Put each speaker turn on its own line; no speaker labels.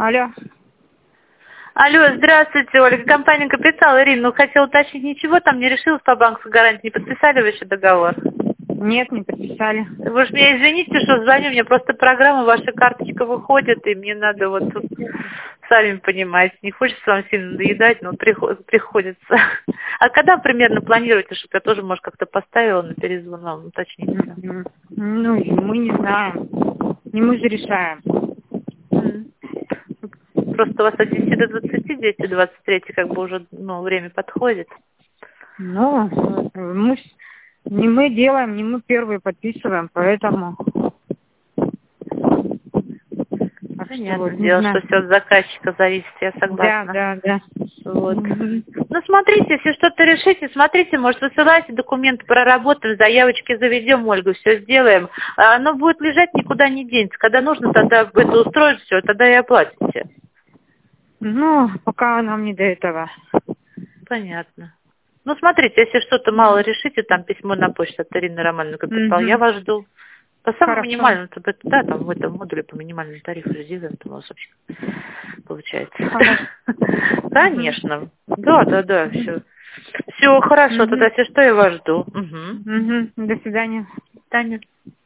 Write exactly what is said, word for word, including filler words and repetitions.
Алло.
Алло, здравствуйте, Ольга, компания «Капитал». Ирина, ну хотела уточнить, ничего там не решилось по банковской гарантии, не подписали вы еще договор?
Нет, не подписали.
Вы же меня извините, что звоню, мне просто программа, ваша карточка выходит, и мне надо вот тут, сами понимаете, не хочется вам сильно доедать, но приход, приходится. А когда примерно планируете, чтобы я тоже, может, как-то поставила на перезвон вам, уточните?
Ну, мы не знаем. Не мы же решаем.
Просто у вас от десяти до двадцати, дети двадцать третье, как бы уже, ну, время подходит.
Ну, мы, ж- не мы делаем, не мы первые подписываем, поэтому... Так что
Понятное
вот, не
дело,
знаю.
что все от заказчика зависит, я согласна.
Да, да, да.
Вот.
Мгм.
Ну, смотрите, если что-то решите, смотрите, может, высылайте документы, проработаем, заявочки заведем, Ольга, все сделаем. А оно будет лежать, никуда не денется. Когда нужно, тогда это устроить все, тогда и оплатите.
Ну, пока нам не до этого.
Понятно. Ну, смотрите, если что-то мало решите, там письмо на почту от Ирины Романовны «Капитал»,
Мгм.
я вас жду. По самому
Хорошо.
минимальному, да, там в этом модуле по минимальному тарифу же делаем, там у вас вообще получается.
Хорошо.
Конечно. Да, да, да, все. Все хорошо,
Мгм.
тогда если что, я вас жду. Угу.
Мгм. До свидания.
Таня.